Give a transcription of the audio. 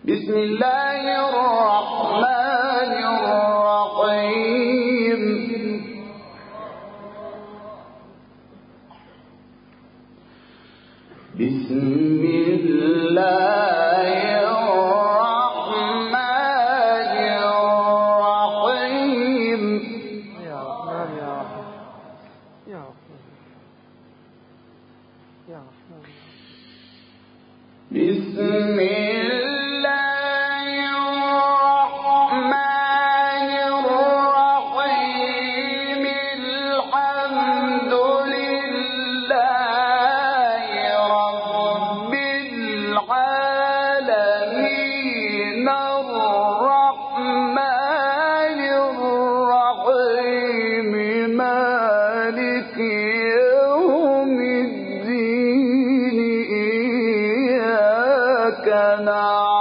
بسم الله الرحمن الرحيم بسم الله الرحمن الرحيم يا رحمن يا رحيم يا رحمن يا رحمن بسم الله الرحمن الرحيم الحمد لله رب العالمين الرحمن الرحيم مالك يوم الدين إياك نعبد